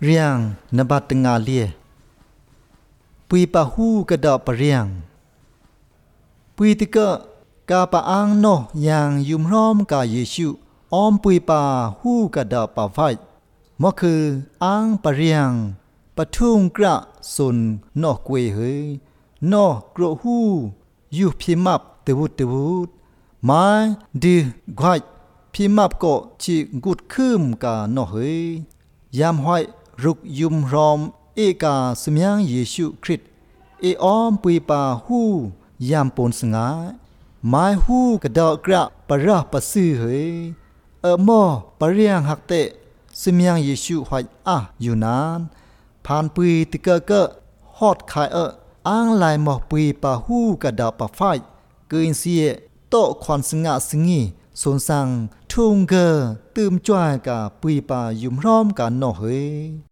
เรียงนบัตงาเลียปุยปะฮูกระดอปะเรียงปุยติกะกาปะอังโนยังยุมร้อมกาเยซูออมปุยปาฮูกระดอปะไฟมอคืออังปะเรียงปะทุ่งกระสุนนอกเวเฮยนอกระฮูยูพิมับตะวุตมาดีกวายพิมับก็จิกุดคืมกานอเฮยยามห้อยรุกยุมรอมเอกาสมยังเยซูคริสต์เอออมปุยปาฮูยามปนสงาไม้ฮูกระดอกระปะระปะซื่อเฮยมอปะเรียงหักเตะสมยังเยซูหอยอยู่นานผ่านปุยติกะกะฮอดขายอ้างลายหมอปุยปาฮูกระดาปะไฟเกินเสียโตควันสงะสงีสนสังทุ่งเกอตืมจ้อยกะปุยปายุมร้อมกันนอเฮย